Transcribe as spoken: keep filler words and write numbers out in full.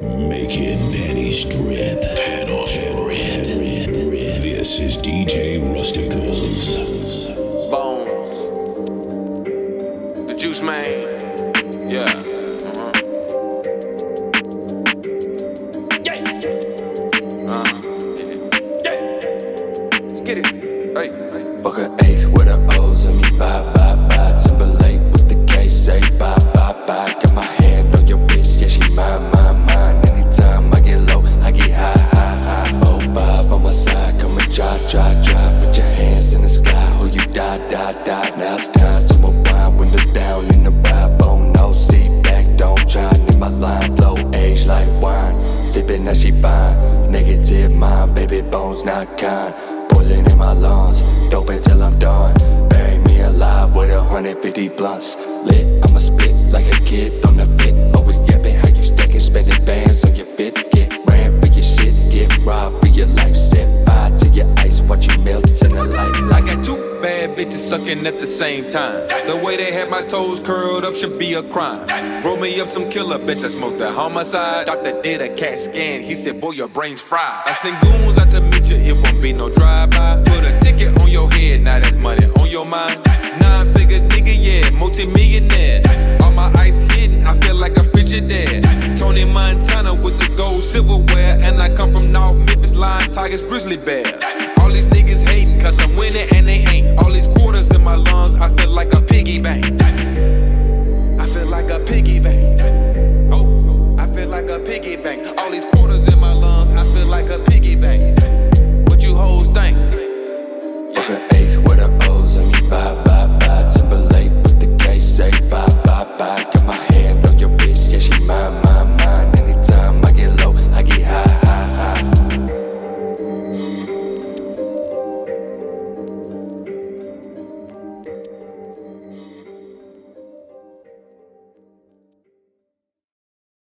Making panties drip. Panties drip. This is D J Rusticals. Bones. The Juice Man. Yeah. Uh-huh. Yeah. Uh-huh. Yeah. Let's get it. Hey. Hey. Fuck an eighth with her O's and me bye bye bye. Timberlake with the K say bye bye bye. Got my hand on your bitch, yeah she mine mine mine. Anytime I get low, I get high high high. Oh five on my side, come and drop drop drop. Put your hands in the sky, oh you die die die. Now it's time to unwind, windows down in the ride. Bone no seat back, don't try. In my line flow, age like wine. Sippin' that she fine, negative mind, baby bones not kind. Poison in my lungs, dope until I'm done. Bury me alive with a hundred fifty blunts. Lit, I'ma spit like a kid on the pit. Always yapping how you stacking, spending bands on your fit. Get ran for your shit, get robbed for your life. Set fire to your ice, watch you melt in the light. I got two bad bitches sucking at the same time. The way they had my toes curled up should be a crime. Roll me up some killer, bitch, I smoked a homicide. Doctor did a CAT scan, he said, boy, your brain's fried. I send goons out to meet you, it won't be no drive-by. Put a ticket on your head, now that's money on your mind. Nine-figure nigga, yeah, multi-millionaire. All my ice hidden, I feel like a Frigidaire. Tony Montana with the gold silverware. And I come from North Memphis, Lion, Tigers, Grizzly Bears. All these niggas hating, cause I'm winning and they ain't. All these quarters in my lungs, I feel like a piggy bank. I feel like a piggy bank. Oh, I feel like a piggy bank. All these quarters in my lungs, I feel like a piggy bank.